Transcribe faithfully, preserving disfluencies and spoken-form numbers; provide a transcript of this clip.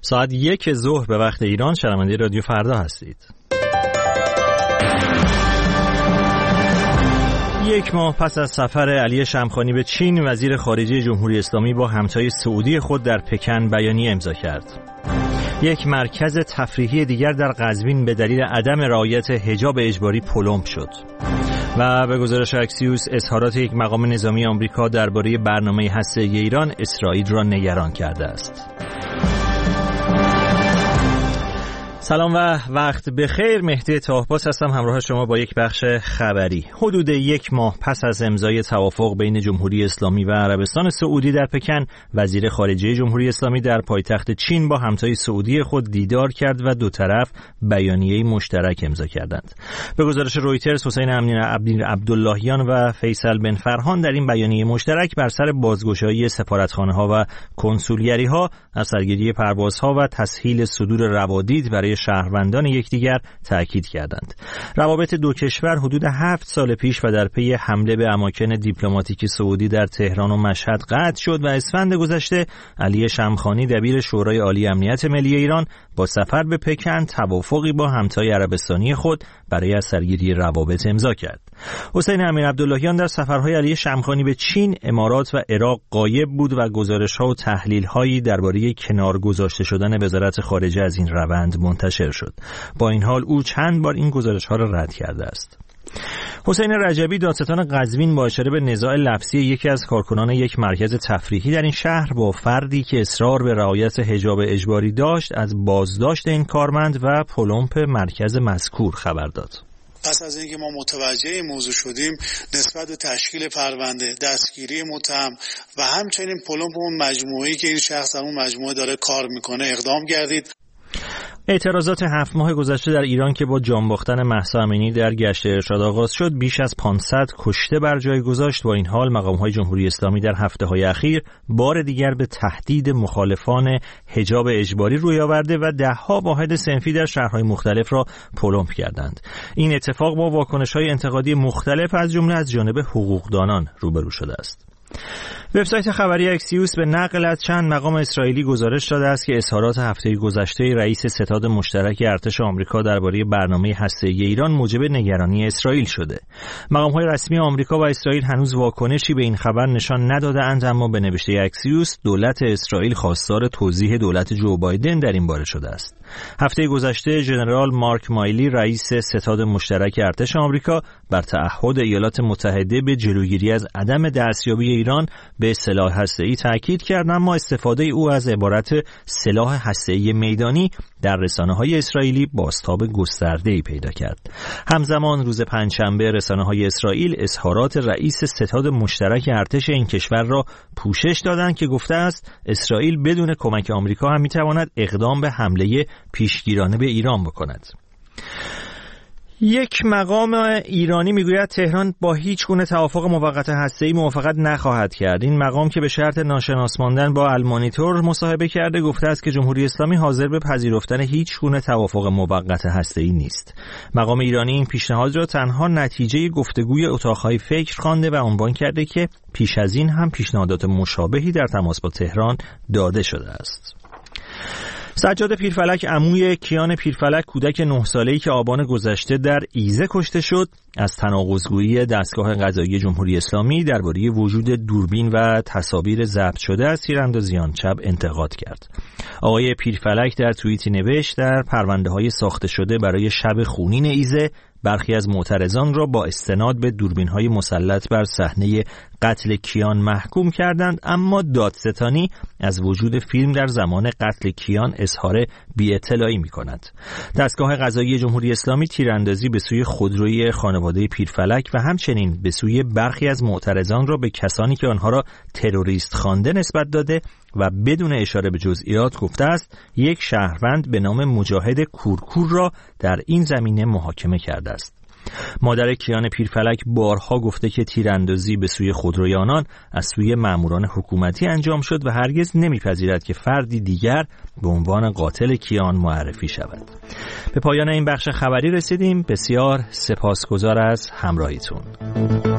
ساعت یک ظهر به وقت ایران شنونده رادیو فردا هستید. یک ماه پس از سفر علی شمخانی به چین، وزیر خارجه جمهوری اسلامی با همتای سعودی خود در پکن بیانیه امضا کرد. یک مرکز تفریحی دیگر در قزوین به دلیل عدم رعایت حجاب اجباری پلمب شد. و به گزارش اکسیوس، اظهارات یک مقام نظامی آمریکا درباره برنامه هسته‌ای ایران اسرائیل را نگران کرده است. سلام و وقت بخیر. مهدی طاهباس هستم همراه شما با یک بخش خبری. حدود یک ماه پس از امضای توافق بین جمهوری اسلامی و عربستان سعودی در پکن، وزیر خارجه جمهوری اسلامی در پایتخت چین با همتای سعودی خود دیدار کرد و دو طرف بیانیه مشترک امضا کردند. به گزارش رویترز، حسین امین عبداللهیان و فیصل بن فرهان در این بیانیه مشترک بر سر بازگشایی سفارتخانه‌ها و کنسولگری‌ها، افسرگیری پروازها و تسهیل صدور روادید برای شهروندان یکدیگر تأکید کردند. روابط دو کشور حدود هفت سال پیش و در پی حمله به اماکن دیپلماتیک سعودی در تهران و مشهد قطع شد و اسفند گذشته علی شمخانی دبیر شورای عالی امنیت ملی ایران با سفر به پکن توافقی با همتای عربستانی خود برای سرگیری روابط امضا کرد. حسین امین عبداللهیان در سفرهای علی شمخانی به چین، امارات و عراق غایب بود و گزارش‌ها و تحلیل‌هایی درباره کنار گذاشته شدن وزارت خارجه از این روند منتشر شد. با این حال او چند بار این گزارش‌ها را رد کرده است. حسین رجبی، دادستان قزوین، با اشاره به نزاع لفظی یکی از کارکنان یک مرکز تفریحی در این شهر با فردی که اصرار به رعایت حجاب اجباری داشت، از بازداشت این کارمند و پلمپ مرکز مذکور خبر داد. پس از اینکه ما متوجه این موضوع شدیم، نسبت به تشکیل پرونده، دستگیری متهم و همچنین پلمپ اون مجموعه‌ای که این شخص در اون مجموعه داره کار میکنه اقدام کردید. اعتراضات هفت ماه گذشته در ایران که با جان باختن مهسا امینی در گشت ارشاد آغاز شد، بیش از پانصد کشته بر جای گذاشت. با این حال مقام‌های جمهوری اسلامی در هفته‌های اخیر بار دیگر به تهدید مخالفان حجاب اجباری روی آورده و ده‌ها واحد صنفی در شهرهای مختلف را پلمپ کردند. این اتفاق با واکنش‌های انتقادی مختلف از جمله از جانب حقوقدانان روبرو شده است. وبسایت خبری اکسیوس به نقل از چند مقام اسرائیلی گزارش داده است که اظهارات هفته گذشته رئیس ستاد مشترک ارتش آمریکا درباره برنامه هسته‌ای ایران موجب نگرانی اسرائیل شده. مقام‌های رسمی آمریکا و اسرائیل هنوز واکنشی به این خبر نشان نداده‌اند، اما به نوشته اکسیوس دولت اسرائیل خواستار توضیح دولت جو بایدن در این باره شده است. هفته گذشته ژنرال مارک مایلی، رئیس ستاد مشترک ارتش آمریکا، بر تعهد ایالات متحده به جلوگیری از عدم دستیابی ایران به سلاح هسته‌ای تاکید کرد، اما استفاده او از عبارت سلاح هسته‌ای میدانی در رسانه‌های اسرائیلی بازتاب گسترده‌ای پیدا کرد. همزمان روز پنجشنبه رسانه‌های اسرائیل اظهارات رئیس ستاد مشترک ارتش این کشور را پوشش دادند که گفته است اسرائیل بدون کمک آمریکا هم می‌تواند اقدام به حمله پیشگیرانه به ایران بکند. یک مقام ایرانی میگوید تهران با هیچ گونه توافق موقت هسته‌ای موافقت نخواهد کرد. این مقام که به شرط ناشناس ماندن با المانیتور مصاحبه کرده گفته است که جمهوری اسلامی حاضر به پذیرفتن هیچ گونه توافق موقت هسته‌ای نیست. مقام ایرانی این پیشنهاد را تنها نتیجه گفتگوی اتاق‌های فکر خوانده و عنوان کرده که پیش از این هم پیشنهادات مشابهی در تماس با تهران داده شده است. سجاد پیرفلک، عموی کیان پیرفلک، کودک نه ساله‌ای که آبان گذشته در ایزه کشته شد، از تناقض‌گویی دستگاه قضایی جمهوری اسلامی درباره وجود دوربین و تصاویر ضبط شده از تیراندازیان چپ انتقاد کرد. آقای پیرفلک در توییتی نوشت در پرونده‌های ساخته شده برای شب خونین ایزه برخی از معترضان را با استناد به دوربین‌های مسلط بر صحنه قتل کیان محکوم کردند، اما دادستانی از وجود فیلم در زمان قتل کیان اظهار بی‌اطلاعی می‌کند. دستگاه قضایی جمهوری اسلامی تیراندازی به سوی خودروی خانواده پیرفلک و همچنین به سوی برخی از معترضان را به کسانی که آنها را تروریست خوانده نسبت داده و بدون اشاره به جزئیات گفته است یک شهروند به نام مجاهد کورکور را در این زمینه محاکمه کرده است. مادر کیان پیرفلک بارها گفته که تیراندازی به سوی خودروی آنان از سوی ماموران حکومتی انجام شد و هرگز نمیپذیرد که فردی دیگر به عنوان قاتل کیان معرفی شود. به پایان این بخش خبری رسیدیم. بسیار سپاسگزار از همراهیتون.